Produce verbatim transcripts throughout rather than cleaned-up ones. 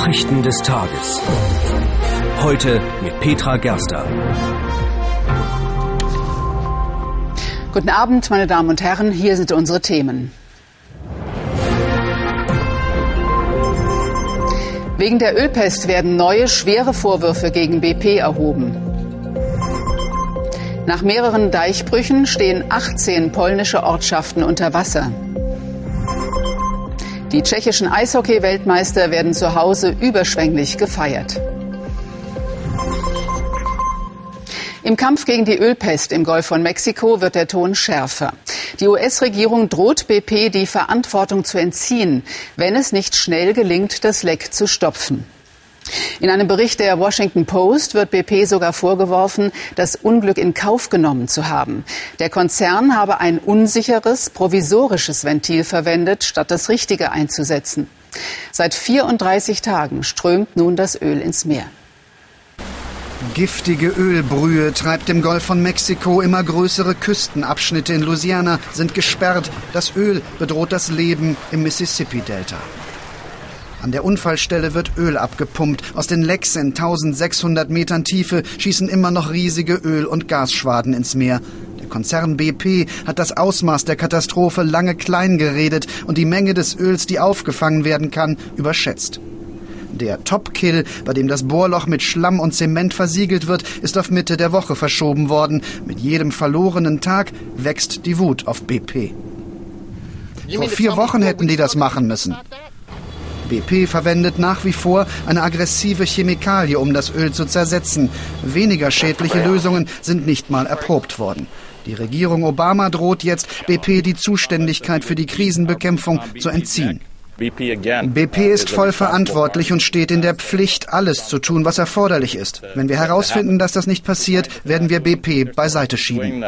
Nachrichten des Tages. Heute mit Petra Gerster. Guten Abend, meine Damen und Herren, hier sind unsere Themen. Wegen der Ölpest werden neue, schwere Vorwürfe gegen B P erhoben. Nach mehreren Deichbrüchen stehen achtzehn polnische Ortschaften unter Wasser. Die tschechischen Eishockey-Weltmeister werden zu Hause überschwänglich gefeiert. Im Kampf gegen die Ölpest im Golf von Mexiko wird der Ton schärfer. Die U S-Regierung droht B P, die Verantwortung zu entziehen, wenn es nicht schnell gelingt, das Leck zu stopfen. In einem Bericht der Washington Post wird B P sogar vorgeworfen, das Unglück in Kauf genommen zu haben. Der Konzern habe ein unsicheres, provisorisches Ventil verwendet, statt das Richtige einzusetzen. Seit vierunddreißig Tagen strömt nun das Öl ins Meer. Giftige Ölbrühe treibt im Golf von Mexiko. Immer größere Küstenabschnitte in Louisiana sind gesperrt. Das Öl bedroht das Leben im Mississippi-Delta. An der Unfallstelle wird Öl abgepumpt. Aus den Lecks in eintausendsechshundert Metern Tiefe schießen immer noch riesige Öl- und Gasschwaden ins Meer. Der Konzern B P hat das Ausmaß der Katastrophe lange klein geredet und die Menge des Öls, die aufgefangen werden kann, überschätzt. Der Top-Kill, bei dem das Bohrloch mit Schlamm und Zement versiegelt wird, ist auf Mitte der Woche verschoben worden. Mit jedem verlorenen Tag wächst die Wut auf B P. Vor vier Wochen hätten die das machen müssen. B P verwendet nach wie vor eine aggressive Chemikalie, um das Öl zu zersetzen. Weniger schädliche Lösungen sind nicht mal erprobt worden. Die Regierung Obama droht jetzt, B P die Zuständigkeit für die Krisenbekämpfung zu entziehen. B P ist voll verantwortlich und steht in der Pflicht, alles zu tun, was erforderlich ist. Wenn wir herausfinden, dass das nicht passiert, werden wir B P beiseite schieben.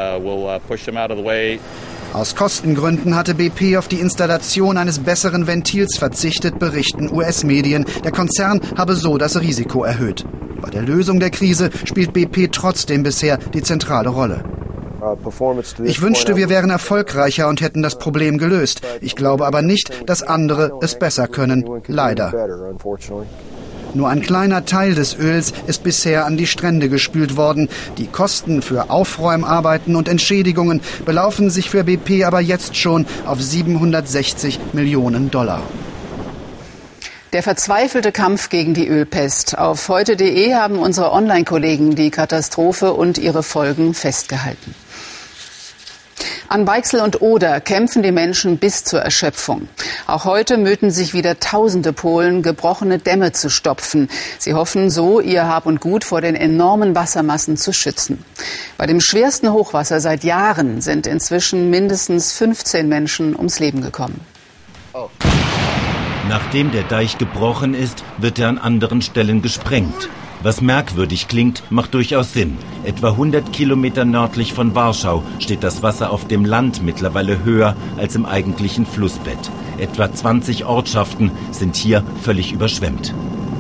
Aus Kostengründen hatte B P auf die Installation eines besseren Ventils verzichtet, berichten U S-Medien. Der Konzern habe so das Risiko erhöht. Bei der Lösung der Krise spielt B P trotzdem bisher die zentrale Rolle. Ich wünschte, wir wären erfolgreicher und hätten das Problem gelöst. Ich glaube aber nicht, dass andere es besser können. Leider. Nur ein kleiner Teil des Öls ist bisher an die Strände gespült worden. Die Kosten für Aufräumarbeiten und Entschädigungen belaufen sich für B P aber jetzt schon auf siebenhundertsechzig Millionen Dollar. Der verzweifelte Kampf gegen die Ölpest. Auf heute punkt de haben unsere Online-Kollegen die Katastrophe und ihre Folgen festgehalten. An Weichsel und Oder kämpfen die Menschen bis zur Erschöpfung. Auch heute mühten sich wieder tausende Polen, gebrochene Dämme zu stopfen. Sie hoffen so, ihr Hab und Gut vor den enormen Wassermassen zu schützen. Bei dem schwersten Hochwasser seit Jahren sind inzwischen mindestens fünfzehn Menschen ums Leben gekommen. Oh. Nachdem der Deich gebrochen ist, wird er an anderen Stellen gesprengt. Was merkwürdig klingt, macht durchaus Sinn. Etwa hundert Kilometer nördlich von Warschau steht das Wasser auf dem Land mittlerweile höher als im eigentlichen Flussbett. Etwa zwanzig Ortschaften sind hier völlig überschwemmt.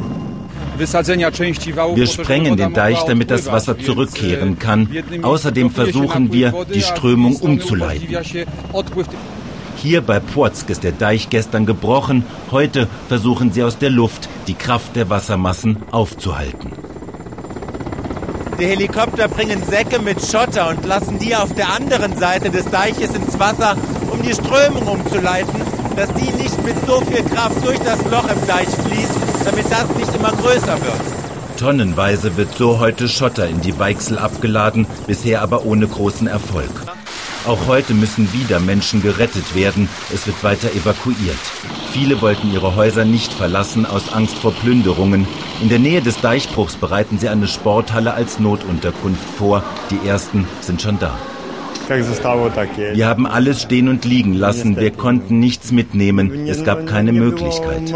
Wir sprengen den Deich, damit das Wasser zurückkehren kann. Außerdem versuchen wir, die Strömung umzuleiten. Hier bei Płock ist der Deich gestern gebrochen. Heute versuchen sie aus der Luft, die Kraft der Wassermassen aufzuhalten. Die Helikopter bringen Säcke mit Schotter und lassen die auf der anderen Seite des Deiches ins Wasser, um die Strömung umzuleiten, dass die nicht mit so viel Kraft durch das Loch im Deich fließt, damit das nicht immer größer wird. Tonnenweise wird so heute Schotter in die Weichsel abgeladen, bisher aber ohne großen Erfolg. Auch heute müssen wieder Menschen gerettet werden. Es wird weiter evakuiert. Viele wollten ihre Häuser nicht verlassen aus Angst vor Plünderungen. In der Nähe des Deichbruchs bereiten sie eine Sporthalle als Notunterkunft vor. Die ersten sind schon da. Wir haben alles stehen und liegen lassen. Wir konnten nichts mitnehmen. Es gab keine Möglichkeit.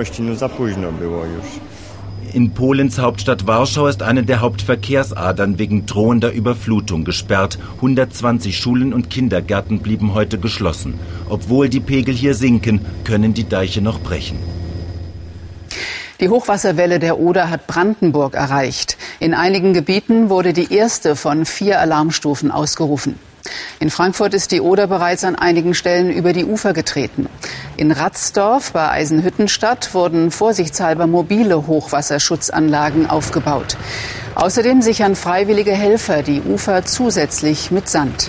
In Polens Hauptstadt Warschau ist eine der Hauptverkehrsadern wegen drohender Überflutung gesperrt. hundertzwanzig Schulen und Kindergärten blieben heute geschlossen. Obwohl die Pegel hier sinken, können die Deiche noch brechen. Die Hochwasserwelle der Oder hat Brandenburg erreicht. In einigen Gebieten wurde die erste von vier Alarmstufen ausgerufen. In Frankfurt ist die Oder bereits an einigen Stellen über die Ufer getreten. In Ratzdorf bei Eisenhüttenstadt wurden vorsichtshalber mobile Hochwasserschutzanlagen aufgebaut. Außerdem sichern freiwillige Helfer die Ufer zusätzlich mit Sand.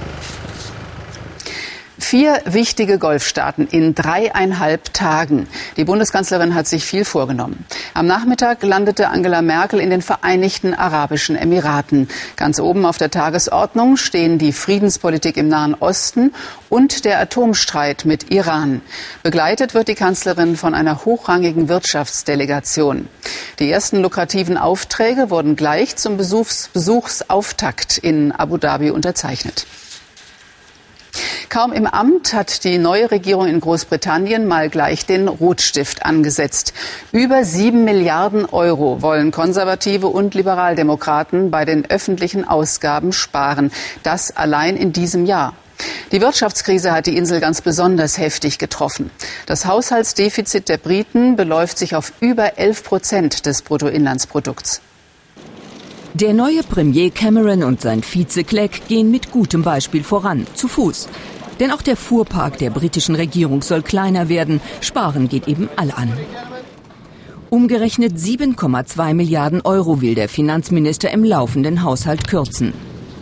Vier wichtige Golfstaaten in dreieinhalb Tagen. Die Bundeskanzlerin hat sich viel vorgenommen. Am Nachmittag landete Angela Merkel in den Vereinigten Arabischen Emiraten. Ganz oben auf der Tagesordnung stehen die Friedenspolitik im Nahen Osten und der Atomstreit mit Iran. Begleitet wird die Kanzlerin von einer hochrangigen Wirtschaftsdelegation. Die ersten lukrativen Aufträge wurden gleich zum Besuchs- Besuchsauftakt in Abu Dhabi unterzeichnet. Kaum im Amt hat die neue Regierung in Großbritannien mal gleich den Rotstift angesetzt. Über sieben Milliarden Euro wollen Konservative und Liberaldemokraten bei den öffentlichen Ausgaben sparen. Das allein in diesem Jahr. Die Wirtschaftskrise hat die Insel ganz besonders heftig getroffen. Das Haushaltsdefizit der Briten beläuft sich auf über elf Prozent des Bruttoinlandsprodukts. Der neue Premier Cameron und sein Vize Clegg gehen mit gutem Beispiel voran, zu Fuß. Denn auch der Fuhrpark der britischen Regierung soll kleiner werden. Sparen geht eben alle an. Umgerechnet sieben Komma zwei Milliarden Euro will der Finanzminister im laufenden Haushalt kürzen.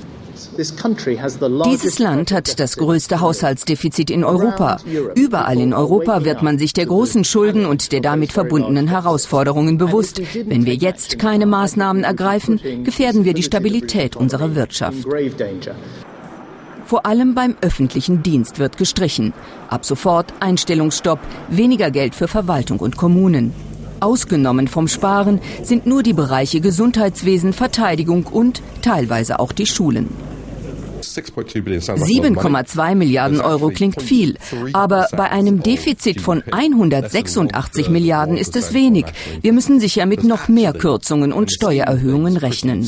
Dieses Land hat das größte Haushaltsdefizit in Europa. Überall in Europa wird man sich der großen Schulden und der damit verbundenen Herausforderungen bewusst. Wenn wir jetzt keine Maßnahmen ergreifen, gefährden wir die Stabilität unserer Wirtschaft. Vor allem beim öffentlichen Dienst wird gestrichen. Ab sofort Einstellungsstopp, weniger Geld für Verwaltung und Kommunen. Ausgenommen vom Sparen sind nur die Bereiche Gesundheitswesen, Verteidigung und teilweise auch die Schulen. sieben Komma zwei Milliarden Euro klingt viel, aber bei einem Defizit von hundertsechsundachtzig Milliarden ist es wenig. Wir müssen sicher mit noch mehr Kürzungen und Steuererhöhungen rechnen.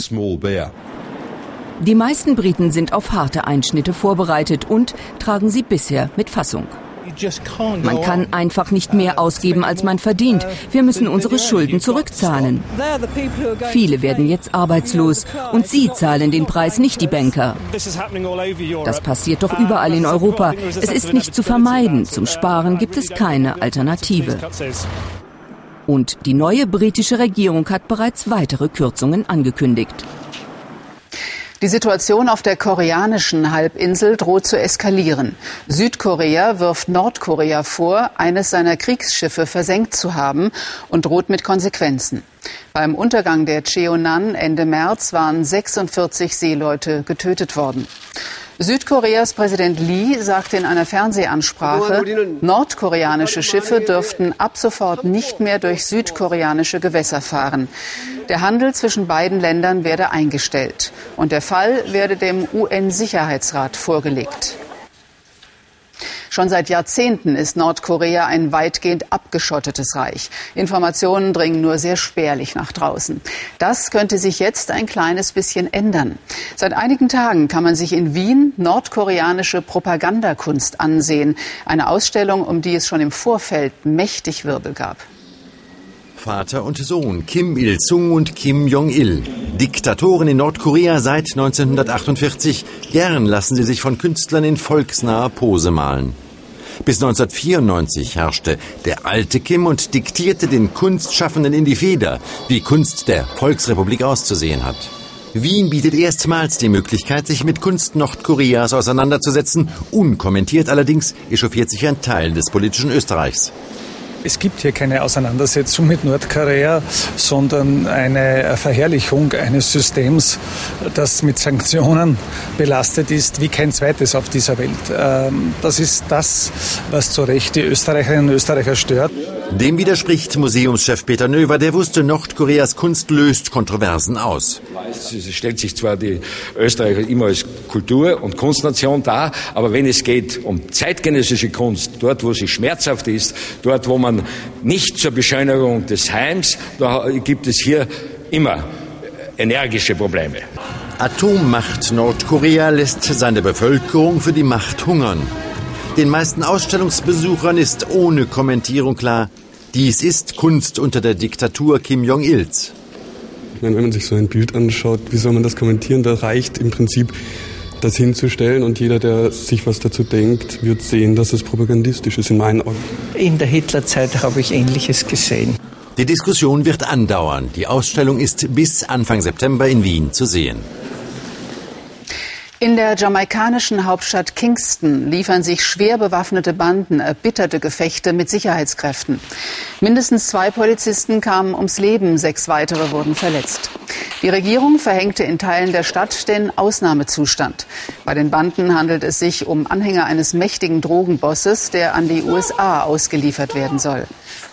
Die meisten Briten sind auf harte Einschnitte vorbereitet und tragen sie bisher mit Fassung. Man kann einfach nicht mehr ausgeben, als man verdient. Wir müssen unsere Schulden zurückzahlen. Viele werden jetzt arbeitslos und sie zahlen den Preis, nicht die Banker. Das passiert doch überall in Europa. Es ist nicht zu vermeiden. Zum Sparen gibt es keine Alternative. Und die neue britische Regierung hat bereits weitere Kürzungen angekündigt. Die Situation auf der koreanischen Halbinsel droht zu eskalieren. Südkorea wirft Nordkorea vor, eines seiner Kriegsschiffe versenkt zu haben und droht mit Konsequenzen. Beim Untergang der Cheonan Ende März waren sechsundvierzig Seeleute getötet worden. Südkoreas Präsident Lee sagte in einer Fernsehansprache, nordkoreanische Schiffe dürften ab sofort nicht mehr durch südkoreanische Gewässer fahren. Der Handel zwischen beiden Ländern werde eingestellt und der Fall werde dem U N-Sicherheitsrat vorgelegt. Schon seit Jahrzehnten ist Nordkorea ein weitgehend abgeschottetes Reich. Informationen dringen nur sehr spärlich nach draußen. Das könnte sich jetzt ein kleines bisschen ändern. Seit einigen Tagen kann man sich in Wien nordkoreanische Propagandakunst ansehen. Eine Ausstellung, um die es schon im Vorfeld mächtig Wirbel gab. Vater und Sohn, Kim Il-sung und Kim Jong-il. Diktatoren in Nordkorea seit neunzehnhundertachtundvierzig. Gern lassen sie sich von Künstlern in volksnaher Pose malen. Bis neunzehnhundertvierundneunzig herrschte der alte Kim und diktierte den Kunstschaffenden in die Feder, wie Kunst der Volksrepublik auszusehen hat. Wien bietet erstmals die Möglichkeit, sich mit Kunst Nordkoreas auseinanderzusetzen. Unkommentiert allerdings echauffiert sich ein Teil des politischen Österreichs. Es gibt hier keine Auseinandersetzung mit Nordkorea, sondern eine Verherrlichung eines Systems, das mit Sanktionen belastet ist wie kein zweites auf dieser Welt. Das ist das, was zu Recht die Österreicherinnen und Österreicher stört. Dem widerspricht Museumschef Peter Növer, der wusste, Nordkoreas Kunst löst Kontroversen aus. Es stellt sich zwar die Österreicher immer als Kultur- und Kunstnation dar, aber wenn es geht um zeitgenössische Kunst, dort wo sie schmerzhaft ist, dort wo man nicht zur Beschönigung des Heims, da gibt es hier immer energische Probleme. Atommacht Nordkorea lässt seine Bevölkerung für die Macht hungern. Den meisten Ausstellungsbesuchern ist ohne Kommentierung klar, dies ist Kunst unter der Diktatur Kim Jong-ils. Ich meine, wenn man sich so ein Bild anschaut, wie soll man das kommentieren? Da reicht im Prinzip das hinzustellen. Und jeder, der sich was dazu denkt, wird sehen, dass es propagandistisch ist, in meinen Augen. In der Hitlerzeit habe ich Ähnliches gesehen. Die Diskussion wird andauern. Die Ausstellung ist bis Anfang September in Wien zu sehen. In der jamaikanischen Hauptstadt Kingston liefern sich schwer bewaffnete Banden erbitterte Gefechte mit Sicherheitskräften. Mindestens zwei Polizisten kamen ums Leben, sechs weitere wurden verletzt. Die Regierung verhängte in Teilen der Stadt den Ausnahmezustand. Bei den Banden handelt es sich um Anhänger eines mächtigen Drogenbosses, der an die U S A ausgeliefert werden soll.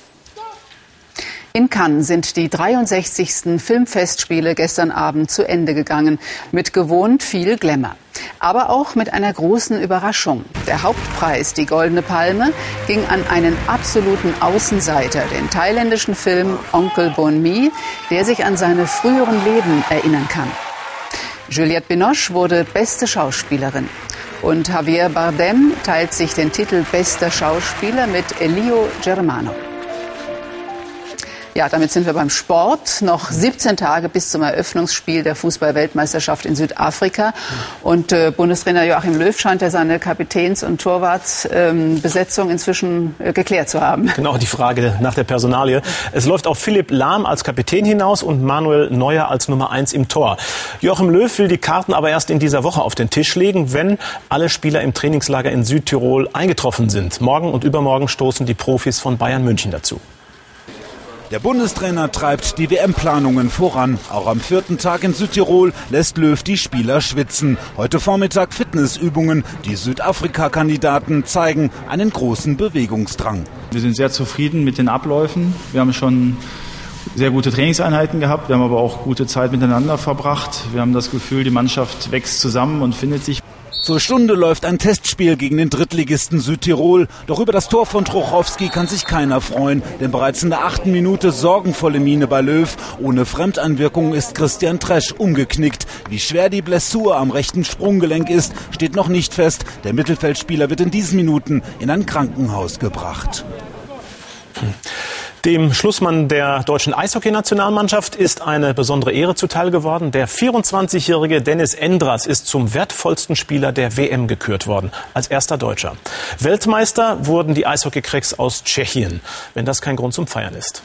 In Cannes sind die dreiundsechzigsten Filmfestspiele gestern Abend zu Ende gegangen, mit gewohnt viel Glamour. Aber auch mit einer großen Überraschung. Der Hauptpreis, die Goldene Palme, ging an einen absoluten Außenseiter, den thailändischen Film Onkel Bon Mi, der sich an seine früheren Leben erinnern kann. Juliette Binoche wurde beste Schauspielerin. Und Javier Bardem teilt sich den Titel bester Schauspieler mit Elio Germano. Ja, damit sind wir beim Sport. Noch siebzehn Tage bis zum Eröffnungsspiel der Fußball-Weltmeisterschaft in Südafrika. Und äh, Bundestrainer Joachim Löw scheint ja seine Kapitäns- und Torwartbesetzung ähm, inzwischen äh, geklärt zu haben. Genau, die Frage nach der Personalie. Es läuft auf Philipp Lahm als Kapitän hinaus und Manuel Neuer als Nummer eins im Tor. Joachim Löw will die Karten aber erst in dieser Woche auf den Tisch legen, wenn alle Spieler im Trainingslager in Südtirol eingetroffen sind. Morgen und übermorgen stoßen die Profis von Bayern München dazu. Der Bundestrainer treibt die W M-Planungen voran. Auch am vierten Tag in Südtirol lässt Löw die Spieler schwitzen. Heute Vormittag Fitnessübungen. Die Südafrika-Kandidaten zeigen einen großen Bewegungsdrang. Wir sind sehr zufrieden mit den Abläufen. Wir haben schon sehr gute Trainingseinheiten gehabt. Wir haben aber auch gute Zeit miteinander verbracht. Wir haben das Gefühl, die Mannschaft wächst zusammen und findet sich. Zur Stunde läuft ein Testspiel gegen den Drittligisten Südtirol. Doch über das Tor von Trochowski kann sich keiner freuen. Denn bereits in der achten Minute sorgenvolle Miene bei Löw. Ohne Fremdeinwirkung ist Christian Tresch umgeknickt. Wie schwer die Blessur am rechten Sprunggelenk ist, steht noch nicht fest. Der Mittelfeldspieler wird in diesen Minuten in ein Krankenhaus gebracht. Hm. Dem Schlussmann der deutschen Eishockey-Nationalmannschaft ist eine besondere Ehre zuteil geworden. Der vierundzwanzigjährige Dennis Endras ist zum wertvollsten Spieler der W M gekürt worden, als erster Deutscher. Weltmeister wurden die Eishockey-Cracks aus Tschechien, wenn das kein Grund zum Feiern ist.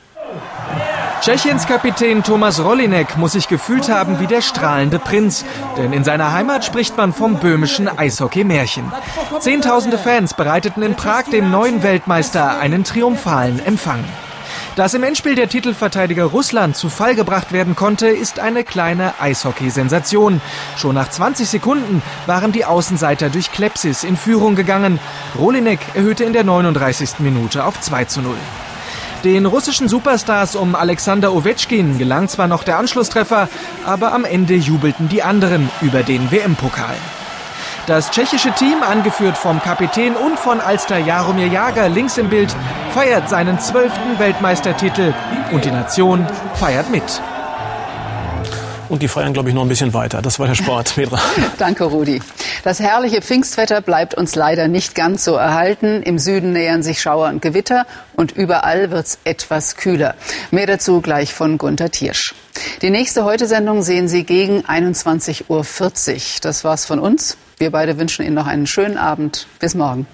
Tschechiens Kapitän Tomáš Rolinek muss sich gefühlt haben wie der strahlende Prinz. Denn in seiner Heimat spricht man vom böhmischen Eishockey-Märchen. Zehntausende Fans bereiteten in Prag dem neuen Weltmeister einen triumphalen Empfang. Dass im Endspiel der Titelverteidiger Russland zu Fall gebracht werden konnte, ist eine kleine Eishockey-Sensation. Schon nach zwanzig Sekunden waren die Außenseiter durch Klepsis in Führung gegangen. Rolinek erhöhte in der neununddreißigsten Minute auf zwei zu null. Den russischen Superstars um Alexander Ovechkin gelang zwar noch der Anschlusstreffer, aber am Ende jubelten die anderen über den W M-Pokal. Das tschechische Team, angeführt vom Kapitän und von Alster Jaromir Jágr links im Bild, feiert seinen zwölften Weltmeistertitel und die Nation feiert mit. Und die feiern, glaube ich, noch ein bisschen weiter. Das war der Sport, Petra. Danke, Rudi. Das herrliche Pfingstwetter bleibt uns leider nicht ganz so erhalten. Im Süden nähern sich Schauer und Gewitter und überall wird's etwas kühler. Mehr dazu gleich von Gunther Thiersch. Die nächste Heute-Sendung sehen Sie gegen einundzwanzig Uhr vierzig. Das war's von uns. Wir beide wünschen Ihnen noch einen schönen Abend. Bis morgen.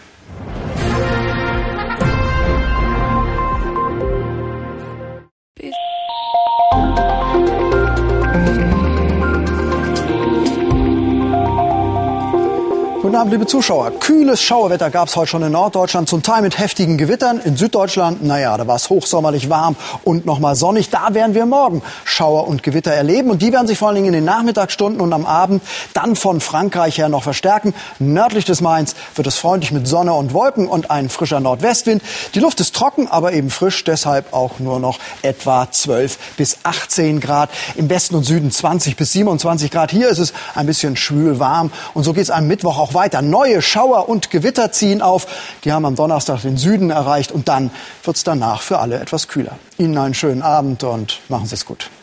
Guten Abend, liebe Zuschauer. Kühles Schauerwetter gab es heute schon in Norddeutschland, zum Teil mit heftigen Gewittern. In Süddeutschland, naja, da war es hochsommerlich warm und nochmal sonnig. Da werden wir morgen Schauer und Gewitter erleben. Und die werden sich vor allen Dingen in den Nachmittagsstunden und am Abend dann von Frankreich her noch verstärken. Nördlich des Mains wird es freundlich mit Sonne und Wolken und ein frischer Nordwestwind. Die Luft ist trocken, aber eben frisch, deshalb auch nur noch etwa zwölf bis achtzehn Grad. Im Westen und Süden zwanzig bis siebenundzwanzig Grad. Hier ist es ein bisschen schwül warm. Und so geht es am Mittwoch auch weiter. Neue Schauer und Gewitter ziehen auf. Die haben am Donnerstag den Süden erreicht und dann wird es danach für alle etwas kühler. Ihnen einen schönen Abend und machen Sie es gut.